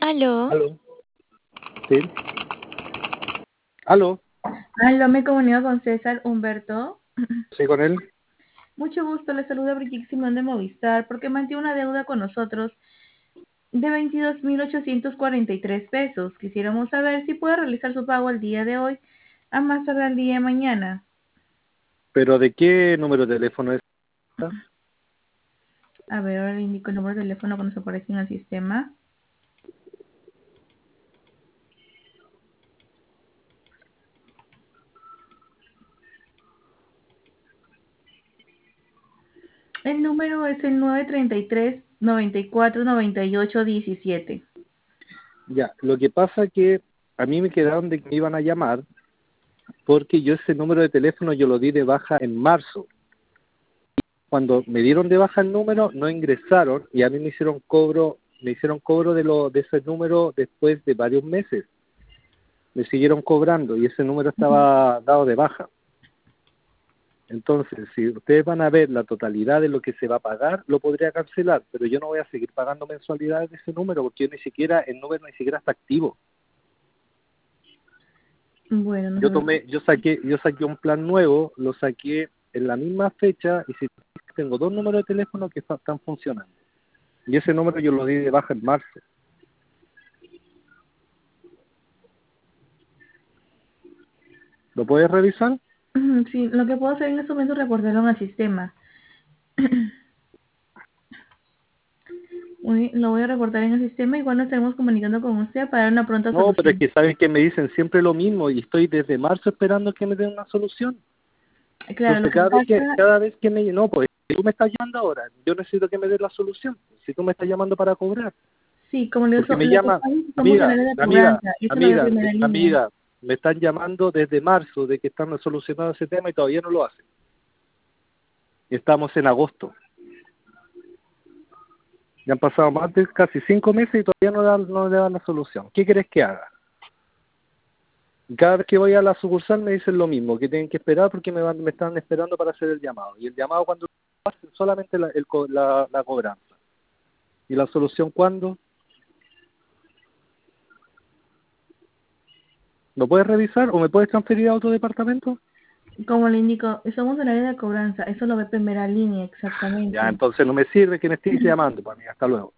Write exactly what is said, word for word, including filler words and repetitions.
Aló. Aló. Sí. Aló. Aló, me comunico con César Humberto. Sí, con él. Mucho gusto, le saluda Brigitte Simón de Movistar, porque mantiene una deuda con nosotros de veintidós mil ochocientos cuarenta y tres pesos. Quisiéramos saber si puede realizar su pago el día de hoy, a más tardar el día de mañana. ¿Pero de qué número de teléfono es? A ver, ahora le indico el número de teléfono que nos aparece en el sistema. El número es el nueve treinta y tres, noventa y cuatro, noventa y ocho, diecisiete. Ya, lo que pasa que a mí me quedaron de que me iban a llamar porque yo ese número de teléfono yo lo di de baja en marzo. Cuando me dieron de baja el número, no ingresaron y a mí me hicieron cobro, me hicieron cobro de lo de ese número después de varios meses. Me siguieron cobrando y ese número estaba dado de baja. Entonces, si ustedes van a ver la totalidad de lo que se va a pagar, lo podría cancelar, pero yo no voy a seguir pagando mensualidades de ese número porque yo ni siquiera, el número ni siquiera está activo. Bueno, no Yo se tomé, yo saqué, yo saqué un plan nuevo, lo saqué en la misma fecha y si tengo dos números de teléfono que están funcionando. Y ese número yo lo di de baja en marzo. ¿Lo puedes revisar? Sí, lo que puedo hacer en este momento es reportarlo al sistema. Muy- Lo voy a reportar en el sistema y cuando estaremos comunicando con usted para dar una pronta No, pero es solución. que saben que me dicen siempre lo mismo y estoy desde marzo esperando que me den una solución. Claro, lo Entonces que cada vez que pasa, cada vez que me no, pues si tú me estás llamando ahora, yo necesito que me des la solución. Si tú me estás llamando para cobrar, sí, como le porque digo, me lo que llama, pasa es que somos el amiga, área de amiga, cobranza, eso lo ve amiga, primera línea. amiga, me están llamando desde marzo de que están solucionando ese tema y todavía no lo hacen. Estamos en agosto. Ya han pasado más de casi cinco meses y todavía no, dan, no le dan la solución. ¿Qué quieres que haga? Cada vez que voy a la sucursal me dicen lo mismo, que tienen que esperar porque me van, me están esperando para hacer el llamado. Y el llamado cuando hacen solamente la, el, co- la, la cobranza. ¿Y la solución cuándo? ¿Lo puedes revisar o me puedes transferir a otro departamento? Como le indico, somos el área de cobranza, eso lo ve primera línea, Ya, exactamente. entonces no me sirve que me estés llamando, para mí. Hasta luego.